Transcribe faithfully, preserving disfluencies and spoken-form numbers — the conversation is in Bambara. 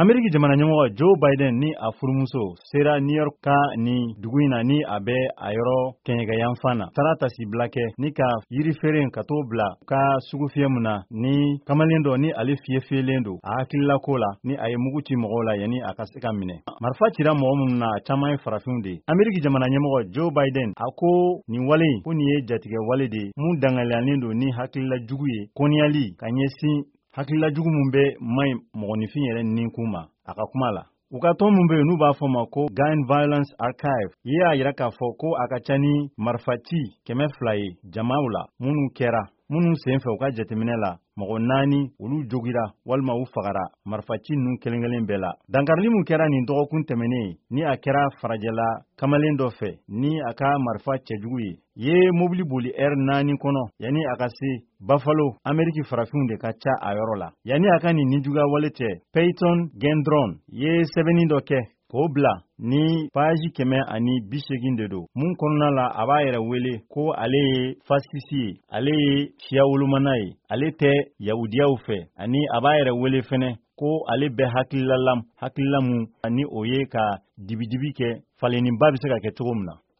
Ameriki jamana ɲɛmɔgɔ Joe Biden ni a furumuso sera New York ka ni dugu in na ni a bɛ a yɔrɔ kɛɲɛkɛyan fan na. Taara tasi bila kɛ ni ka yiri feere ka t'o bila ka sugu fiyɛ mun na ni kamalen dɔ ni ale fiyɛ fiyɛlen don a hakilila ko la ni a ye mugu ci mɔgɔw la yanni a ka se ka minɛ. Marifa cira mɔgɔ minnu na a caman ye farafinw de. Ameriki jamana ɲɛmɔgɔ Joe Biden a ko nin wale in ko nin ye jatigɛ wale de ye mun dangaleyalen don ni hakilila jugu ye koniyali ka ɲɛsin hakilila jugu mun bɛ maɲi mɔgɔninfin yɛrɛ ninkun ma a ka kuma la. U ka tɔn mun bɛ yen n'u b'a fɔ ma ko Gun Violence Archive ye y'a yira k'a fɔ ko a ka ca ni marifa ci kɛmɛ fila ye jamaw la minnu kɛra minnu sen fɛ u ka jateminɛ la mɔgɔ naani olu jogira walima u fagara marifa ci ninnu kelen kelen bɛɛ la. Dankarili mun kɛra nin dɔgɔkun tɛmɛnen ni a kɛra farajɛla kamalen dɔ fɛ ni a ka marifa cɛjugu ye ye mobili boli ɛri naani kɔnɔ yanni a ka se Buffalo. Ameriki farafinw de ka ca a yɔrɔ la. Yanni a ka nin nijuguya wale cɛ Peyton Gendron ye sɛbɛnni dɔ kɛ k'o bila ni paji kɛmɛ ani bi seegin de don mun kɔnɔna la a b'a yɛrɛ wele ko ale ye fasisi ye ale ye siya wolomana ye ale tɛ yahudiyaw fɛ ani a b'a yɛrɛ wele fɛnɛ ko ale bɛ hakilila hakilila mun ani o ye ka dibidibi kɛ falenninba bɛ se ka kɛ cogo min na.